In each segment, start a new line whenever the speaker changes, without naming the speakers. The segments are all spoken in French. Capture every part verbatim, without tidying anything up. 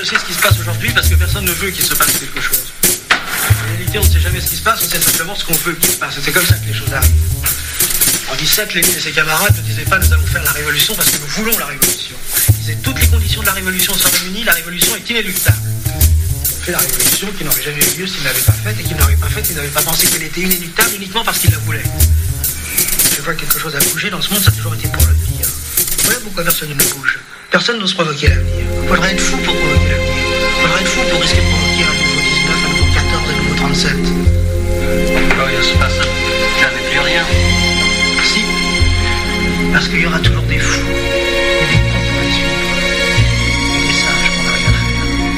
sait ce qui se passe aujourd'hui parce que personne ne veut qu'il se passe quelque chose. En réalité, on ne sait jamais ce qui se passe, on sait simplement ce qu'on veut qu'il se passe. Et c'est comme ça que les choses arrivent. En dix-sept, Lénine et ses camarades ne disaient pas nous allons faire la révolution parce que nous voulons la révolution. Ils disaient toutes les conditions de la révolution sont réunies, la révolution est inéluctable. Ils ont fait la révolution qui n'aurait jamais eu lieu s'ils ne l'avaient pas faite et qu'ils n'auraient pas faite s'ils n'avaient pas pensé qu'elle était inéluctable uniquement parce qu'ils la voulaient. Je vois que quelque chose a bougé dans ce monde, ça a toujours été pour le pire. Voilà pourquoi personne ne bouge. Personne n'ose provoquer l'avenir. Il faudrait être fou pour provoquer l'avenir. Il faudrait être fou pour risquer de provoquer un nouveau dix-neuf, un nouveau quatorze, un nouveau trente-sept.
Quand il se passe, jamais plus rien.
Si. Parce qu'il y aura toujours des fous. Et des cons pour les suivre. Et des sages pour ne rien faire.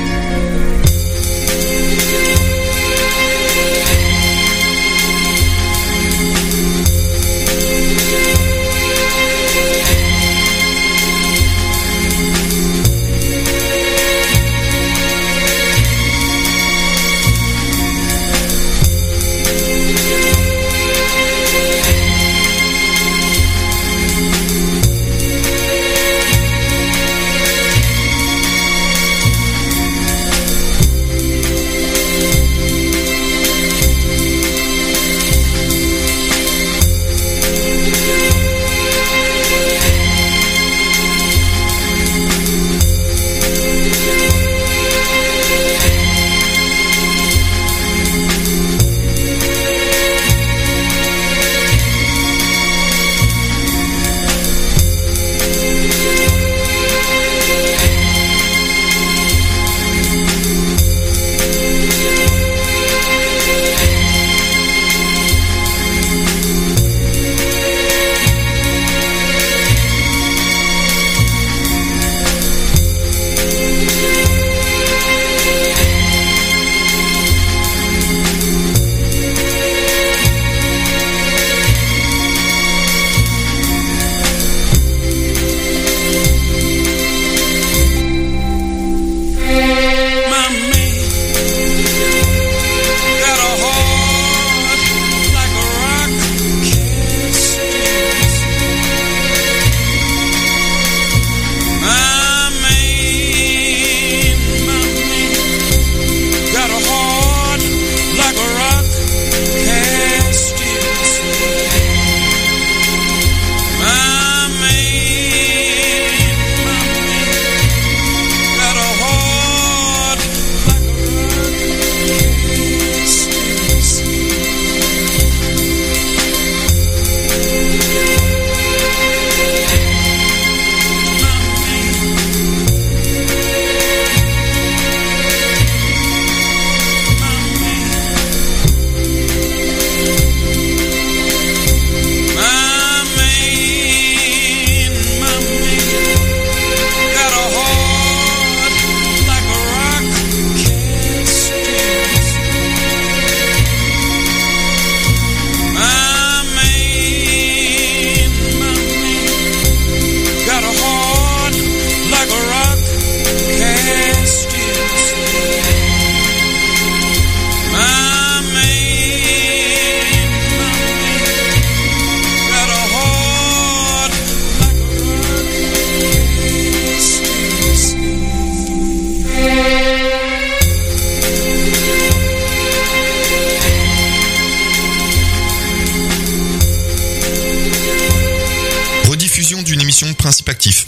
Principe actif.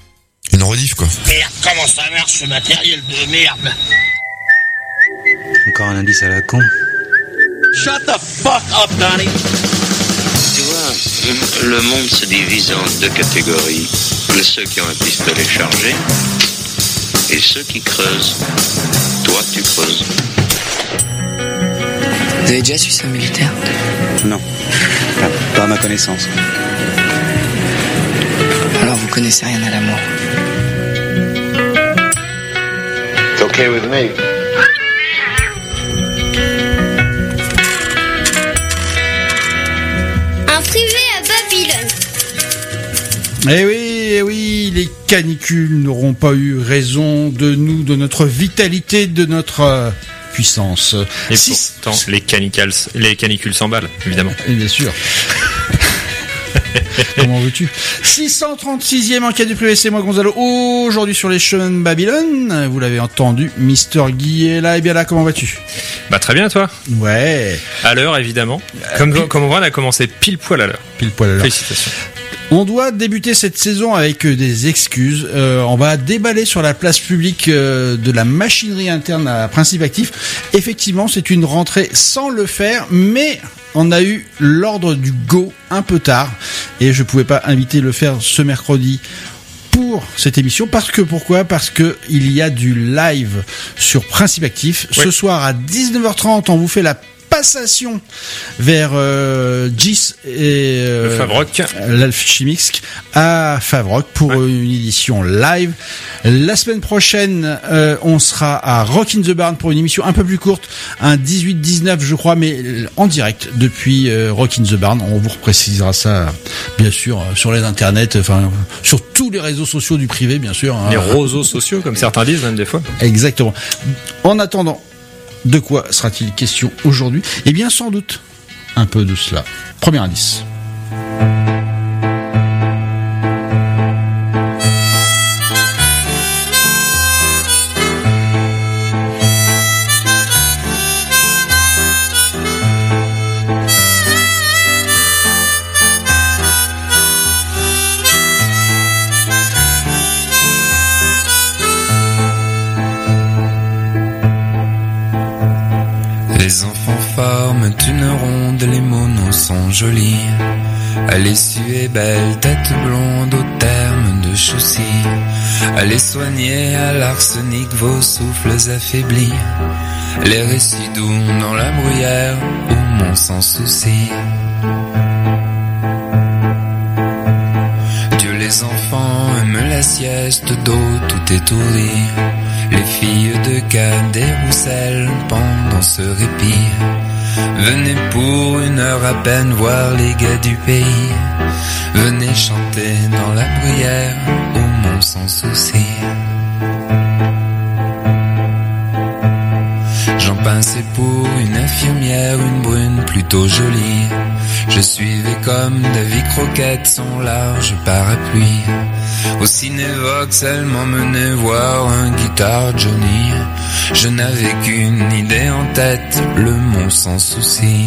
Une rediff quoi.
Merde, comment ça marche ce matériel de merde?
Encore un indice à la con.
Shut the fuck up, Donnie.
Tu vois, le monde se divise en deux catégories. Ceux qui ont un pistolet chargé et ceux qui creusent. Toi, tu creuses.
Vous avez déjà su ça, militaire?
Non, pas à ma connaissance.
Alors vous connaissez rien à la mort.
It's okay with me.
Un privé à Babylone.
Eh oui, eh oui, les canicules n'auront pas eu raison de nous, de notre vitalité, de notre euh, puissance.
Et
si...
pourtant, les canicules, les canicules s'emballent, évidemment.
Et bien sûr. Comment veux-tu? six cent trente-sixième enquête du privé, c'est moi Gonzalo. Aujourd'hui sur les chemins de Babylone, vous l'avez entendu, Mister Guy est là. Et bien là, comment vas-tu?
Bah très bien, toi?
Ouais.
À l'heure, évidemment. Comme,
Pile-
comme on voit, on a commencé pile poil à l'heure.
Pile poil à l'heure.
Félicitations.
On doit débuter cette saison avec euh, des excuses. Euh, on va déballer sur la place publique euh, de la machinerie interne à Principe Actif. Effectivement, c'est une rentrée sans le faire, mais on a eu l'ordre du go un peu tard et je pouvais pas inviter le faire ce mercredi pour cette émission parce que pourquoi parce que il y a du live sur Principe Actif.
Ouais.
Ce soir à dix-neuf heures trente, on vous fait la passation vers euh, Gis et euh,
Le Favrock.
l'Alchimix à Favrock pour
Ouais.
une édition live. La semaine prochaine, euh, on sera à Rock in the Barn pour une émission un peu plus courte, un dix-huit dix-neuf je crois, mais en direct depuis euh, Rock in the Barn. On vous reprécisera ça, bien sûr, sur les internets, enfin sur tous les réseaux sociaux du privé, bien sûr.
Les
hein.
roseaux sociaux, comme certains disent, même des fois.
Exactement. En attendant, de quoi sera-t-il question aujourd'hui? Eh bien, sans doute un peu de cela. Premier indice.
Les enfants forment une ronde, les monos sont jolis. Elle est sue et belle, tête blonde au terme de chaussy. Allez soigner à l'arsenic vos souffles affaiblis. Les récits doux dans la bruyère, où mon sans souci. Dieu les enfants aiment la sieste d'eau, tout étourdi. Les filles de Cannes déroussellent pendant ce répit. Venez pour une heure à peine voir les gars du pays. Venez chanter dans la bruyère, au mont sans souci. J'en pinçais pour une infirmière, une brune plutôt jolie. Je suivais comme Davy Croquette son large parapluie. Au cinévox, elle m'emmenait voir un guitare Johnny. Je n'avais qu'une idée en tête, le mont sans souci.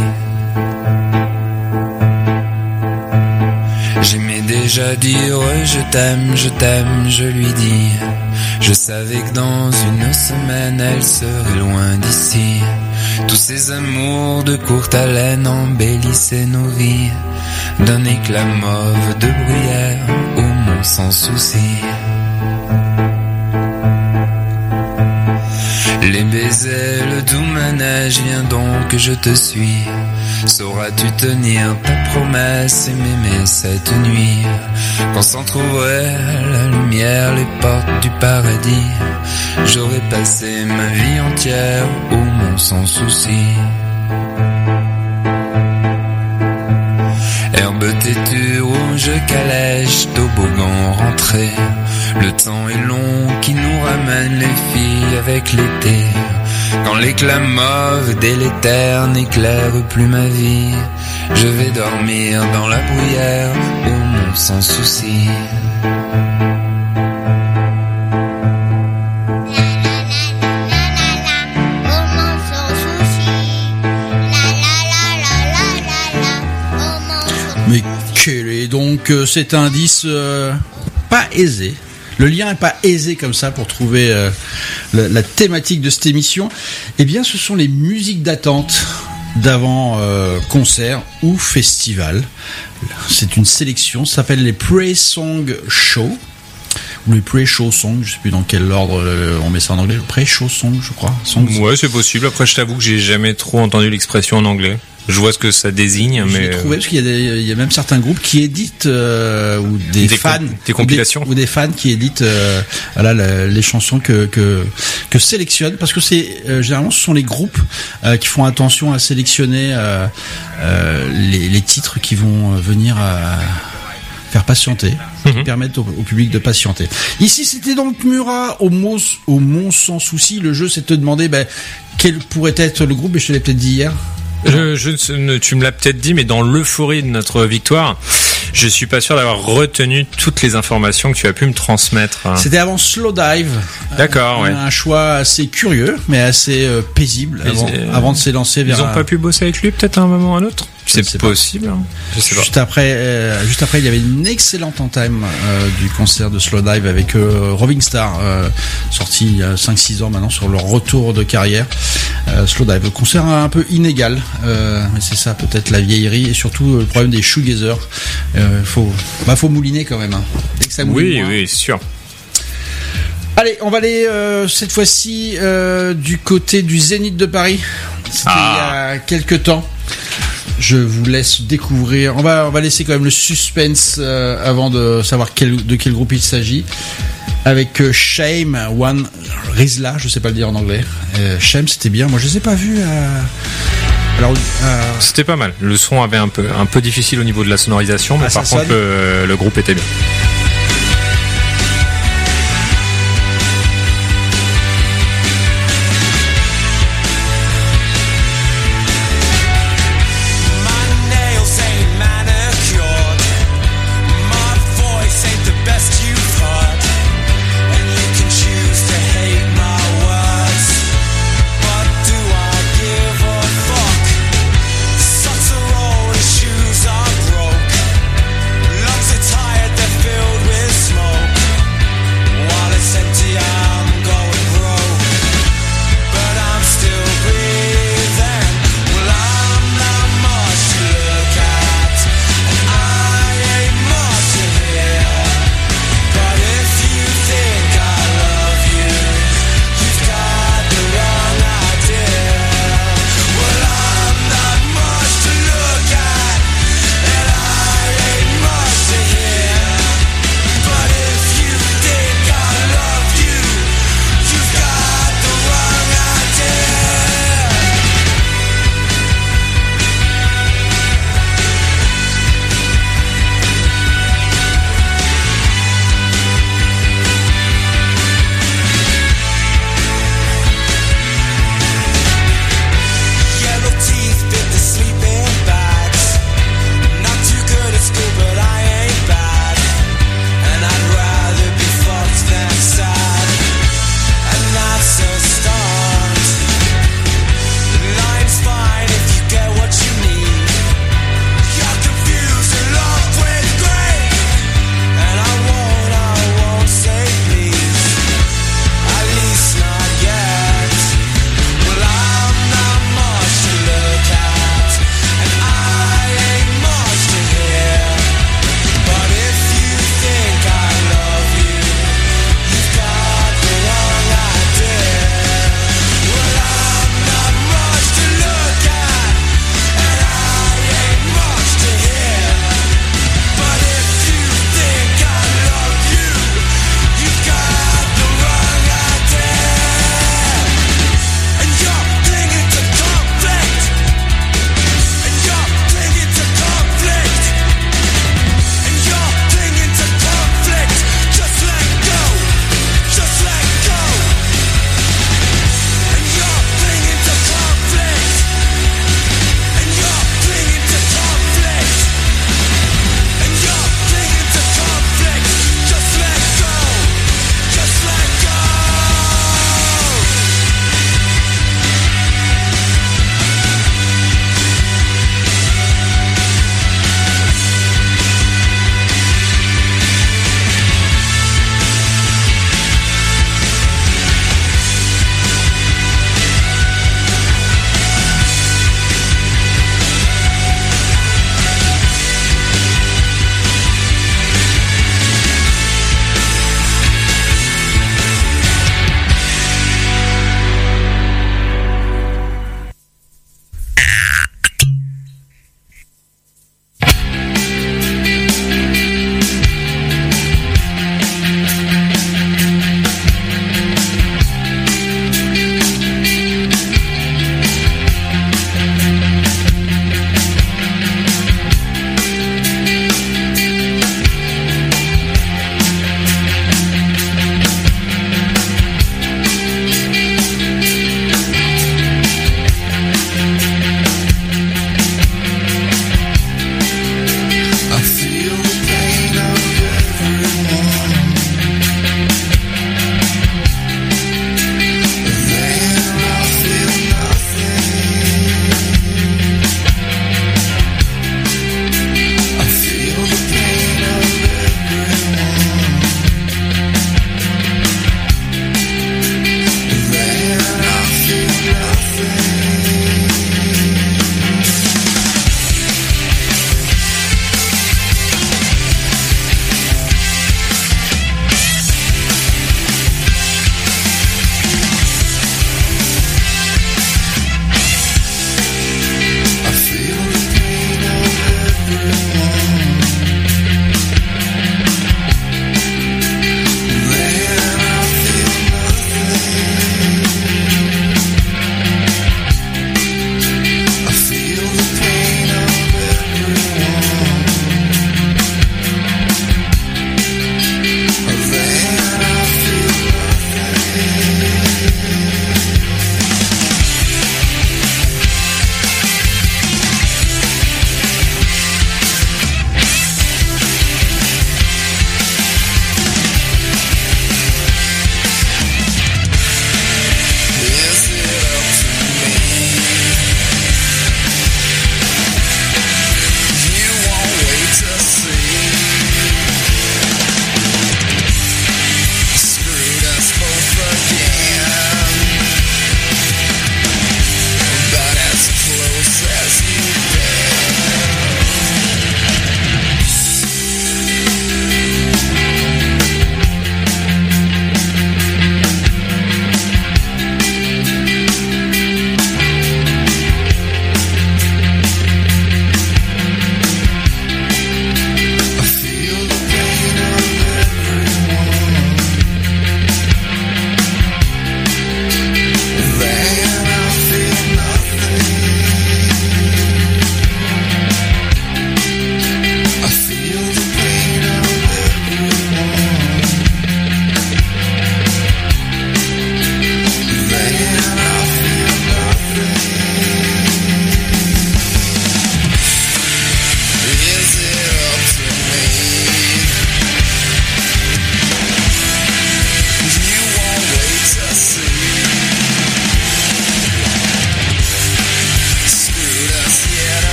J'aimais déjà dire je t'aime, je t'aime, je lui dis. Je savais que dans une semaine elle serait loin d'ici. Tous ces amours de courte haleine embellissaient nos vies d'un éclat mauve de bruyère au mont sans souci. Les baisers, le doux manège, viens donc que je te suis. Sauras-tu tenir ta promesse et m'aimer cette nuit? Quand s'entrouvraient à la lumière les portes du paradis, j'aurais passé ma vie entière au mont sans souci. Herbe têtue, rouge calèche, toboggan rentré. Le temps est long qui nous ramène les filles avec l'été. Quand l'éclat mauve délétère n'éclaire plus ma vie, je vais dormir dans la bruyère au mont sans souci.
Mais quel est donc euh, cet indice euh, pas aisé? Le lien est pas aisé comme ça pour trouver euh, la, la thématique de cette émission. Eh bien, ce sont les musiques d'attente d'avant euh, concert ou festival. C'est une sélection, ça s'appelle les Pre-Song Show ou les Pre-Show Song, je sais plus dans quel ordre euh, on met ça en anglais. Pre-Show Song, je crois. Songs.
Ouais, c'est possible. Après, je t'avoue que j'ai jamais trop entendu l'expression en anglais. Je vois ce que ça désigne,
Je
mais
l'ai trouvé parce qu'il y a des, il y a même certains groupes qui éditent euh, ou des,
Des
fans,
com- des compilations.
ou des, ou des fans qui éditent euh, voilà la- les chansons que que que sélectionnent parce que c'est euh, généralement ce sont les groupes euh, qui font attention à sélectionner euh, euh, les, les titres qui vont venir à faire patienter, qui
Mhm.
permettent au, au public de patienter. Ici, c'était donc Murat au Mont, au Mont sans souci. Le jeu, c'est de te demander ben, quel pourrait être le groupe, et je te l'ai peut-être dit hier.
Je, je, ne- tu me l'as peut-être dit, mais dans l'euphorie de notre victoire, Je suis pas sûr d'avoir retenu toutes les informations que tu as pu me transmettre.
C'était avant Slowdive.
D'accord,
un,
ouais.
Un choix assez curieux, mais assez euh, paisible avant, avant de s'élancer vers.
Ils ont
un...
pas pu bosser avec lui peut-être à un moment ou à un autre. C'est possible. Hein. Je sais
juste
pas.
après, euh, juste après, il y avait une excellente entame euh, du concert de Slowdive avec euh, Roving Star, euh, sorti il y a cinq six ans maintenant sur leur retour de carrière. Euh, Slowdive, concert un peu inégal, euh, mais c'est ça peut-être la vieillerie et surtout le problème des shoegazer. Euh, faut, bah faut mouliner quand même. Hein. Dès que ça mouline.
Oui,
moins.
oui, c'est sûr.
Allez, on va aller euh, cette fois-ci euh, du côté du Zénith de Paris. C'était ah. il y a quelques temps. Je vous laisse découvrir. On va, on va laisser quand même le suspense euh, avant de savoir quel, de quel groupe il s'agit. Avec euh, Shame, One Rizla, je sais pas le dire en anglais. Euh, Shame, c'était bien. Moi, je les ai pas vus. Euh... Alors, euh...
c'était pas mal. Le son avait un peu, un peu difficile au niveau de la sonorisation, mais ah, par contre, le, le groupe était bien.
Filled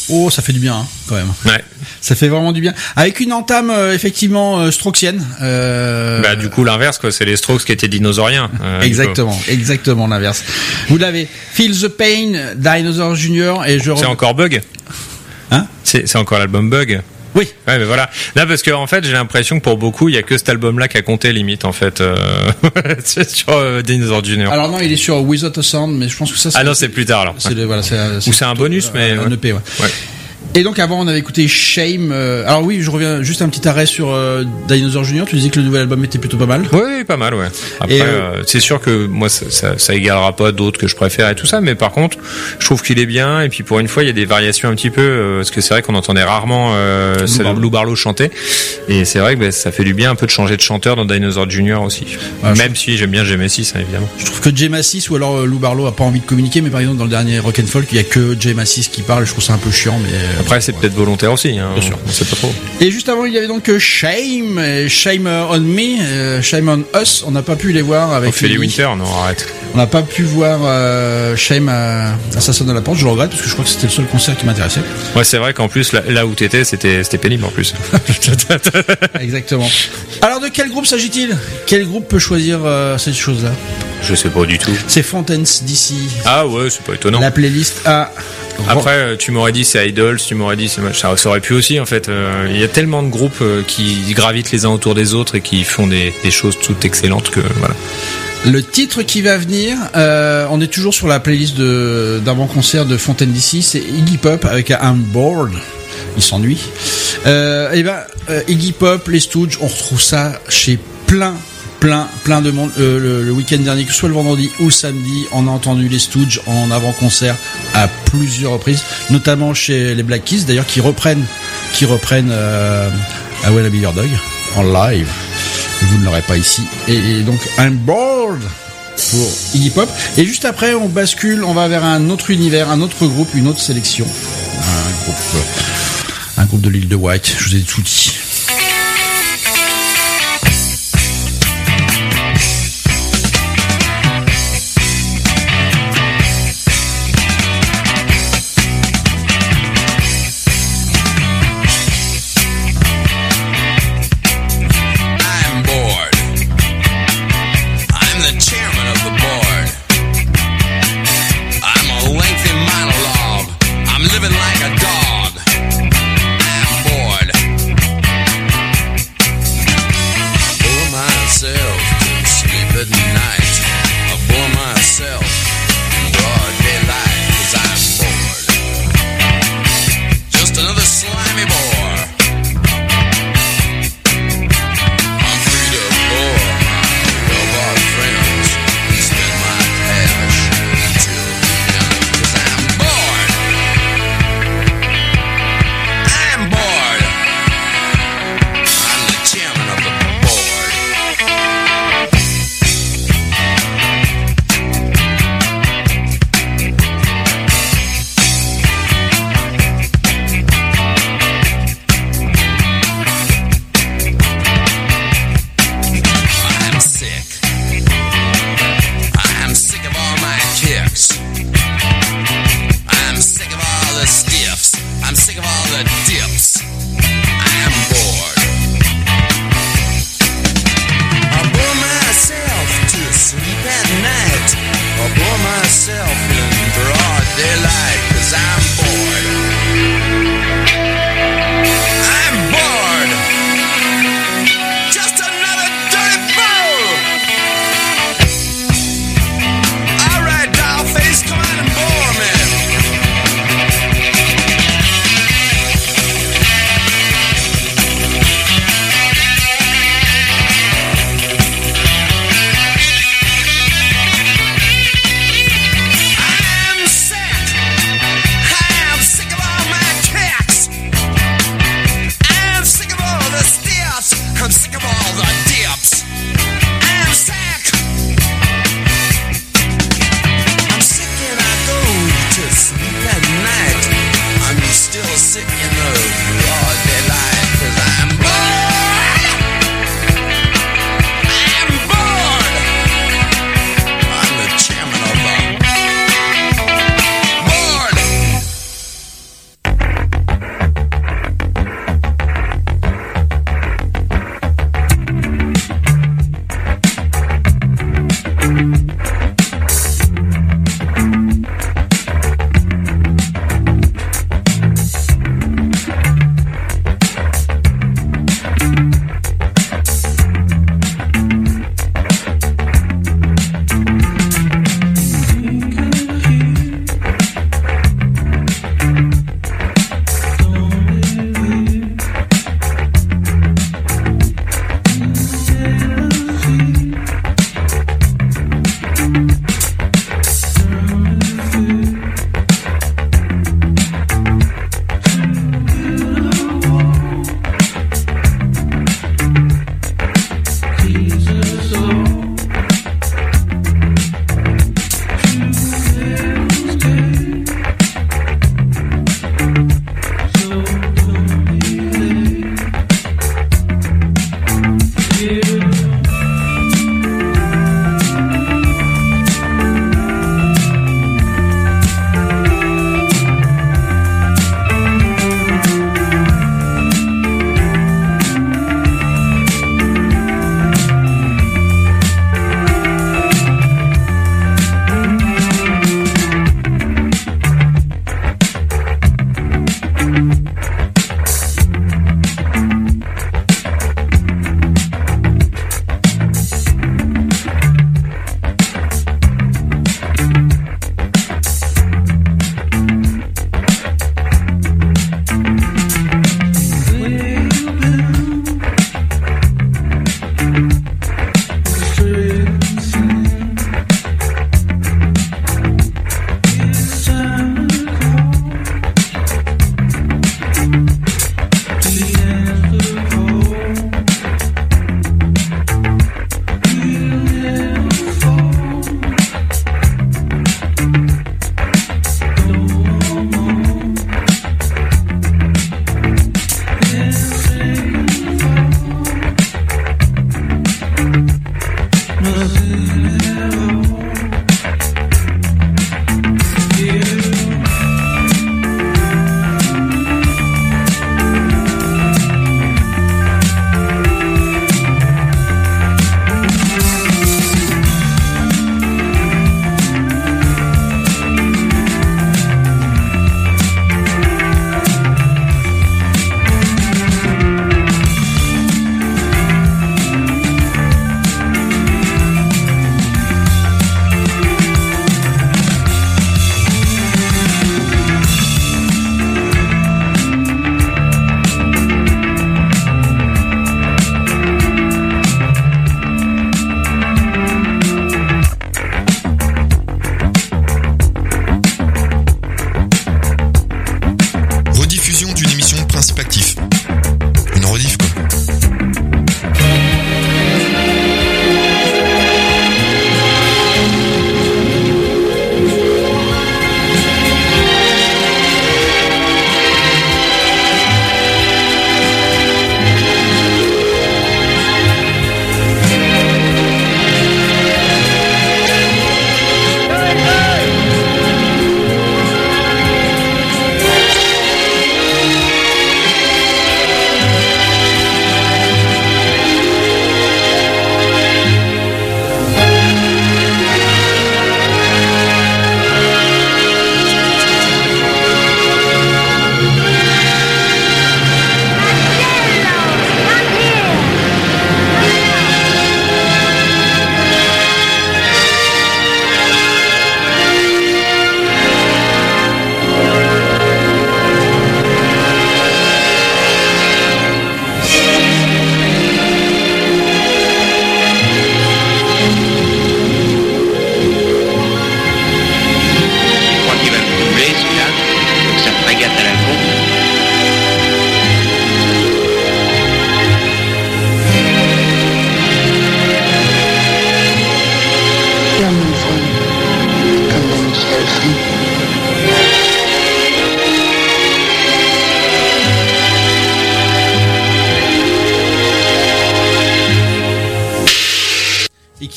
Oh, ça fait du bien, hein, quand même.
Ouais.
Ça fait vraiment du bien. Avec une entame, euh, effectivement, euh, strokesienne. Euh...
Bah, du coup, l'inverse, quoi. C'est les Strokes qui étaient dinosauriens. Euh,
exactement, exactement l'inverse. Vous l'avez. Feel the Pain, Dinosaur Junior, et je...
C'est encore Bug?
Hein?
C'est, c'est encore l'album Bug?
Oui.
Ouais, mais voilà. Là, parce que en fait, j'ai l'impression que pour beaucoup, il y a que cet album-là qui a compté limite, en fait, euh... sur euh, Dinosaur Junior.
Alors non, il est sur Without a Sound, mais je pense que ça. C'est
ah non, c'est plus tard alors.
C'est le, voilà, c'est, c'est
ou c'est un bonus, mais
un
ouais.
E P, ouais.
ouais.
Et donc avant on avait écouté Shame. Euh, alors oui, je reviens juste un petit arrêt sur euh, Dinosaur Junior. Tu disais que le nouvel album était plutôt pas mal.
Oui, oui pas mal, ouais. Après,
et euh,
euh, c'est sûr que moi ça, ça, ça égalera pas d'autres que je préfère et tout ça, mais par contre, je trouve qu'il est bien. Et puis pour une fois, il y a des variations un petit peu, euh, parce que c'est vrai qu'on entendait rarement euh,
Lou Barlow.
Lou Barlow chanter. Et c'est vrai que bah, ça fait du bien un peu de changer de chanteur dans Dinosaur Junior aussi.
Ouais,
Même si j'aime bien Genesis, hein, évidemment.
Je trouve que Jay Massis ou alors euh, Lou Barlow a pas envie de communiquer, mais par exemple dans le dernier Rock and Folk, il y a que Jay Massis qui parle. Je trouve ça un peu chiant, mais euh,
après c'est
ouais.
peut-être volontaire aussi, hein,
bien sûr.
On sait pas trop.
Et juste avant, il y avait donc Shame, Shame on Me, euh, Shame on Us. On n'a pas pu les voir avec
Ophélie Winter, non, arrête.
On n'a pas pu voir euh, Shame à, à Ça sonne à la porte. Je le regrette parce que je crois que c'était le seul concert qui m'intéressait.
Ouais, c'est vrai qu'en plus là, là où t'étais, c'était c'était pénible en plus.
Exactement. Alors de quel groupe s'agit-il? Quel groupe peut choisir euh, cette chose-là?
Je sais pas du tout.
C'est Fountains D C.
Ah ouais, c'est pas étonnant.
La playlist a...
Après, tu m'aurais dit c'est Idols, tu m'aurais dit c'est ça, ça aurait pu aussi en fait. Euh, il y a tellement de groupes euh, qui gravitent les uns autour des autres et qui font des, des choses toutes excellentes que voilà.
Le titre qui va venir, euh, on est toujours sur la playlist de d'avant-concert de Fountain D C, c'est Iggy Pop avec I'm Bored. Il s'ennuie. Euh, et ben euh, Iggy Pop, les Stooges, on retrouve ça chez plein. Plein, plein de monde. Euh, le, le week-end dernier, que ce soit le vendredi ou le samedi, on a entendu les Stooges en avant-concert à plusieurs reprises, notamment chez les Black Keys, d'ailleurs, qui reprennent, qui reprennent euh, I Wanna Be Your Dog en live. Vous ne l'aurez pas ici. Et, et donc, I'm bored pour Iggy Pop. Et juste après, on bascule, on va vers un autre univers, un autre groupe, une autre sélection. Un groupe, euh, un groupe de l'île de White. Je vous ai tout dit.
Living like a dog. I'm bored.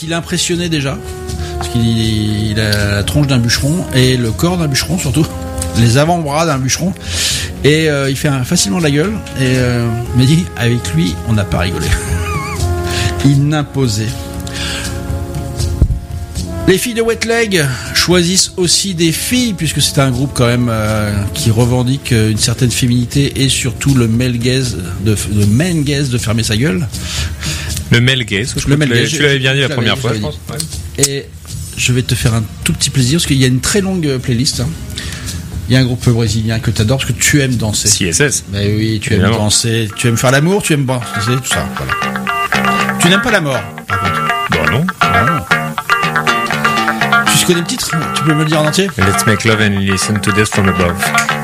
il est impressionné déjà. Parce qu'il il a la tronche d'un bûcheron et le corps d'un bûcheron surtout. Les avant-bras d'un bûcheron. Et euh, il fait un, facilement de la gueule. Et euh, me dit, avec lui, on n'a pas rigolé. Il n'imposait. Les filles de Wet Leg choisissent aussi des filles, puisque c'est un groupe quand même euh, qui revendique une certaine féminité et surtout le male gaze de, le man gaze de fermer sa gueule.
Le male gaze, je
le male gaze,
tu l'avais bien dit la
je
première fois, je
dit.
pense. Ouais.
Et je vais te faire un tout petit plaisir, parce qu'il y a une très longue playlist. Hein. Il y a un groupe brésilien que tu adores, parce que tu aimes danser.
C S S.
Mais oui, tu
Évidemment.
aimes danser, tu aimes faire l'amour, tu aimes danser, tout ça. Voilà. Tu n'aimes pas la mort, par contre.
Bah non.
Non. Tu connais le titre ? Tu peux me le dire en entier ?
Let's make love and listen to this from above.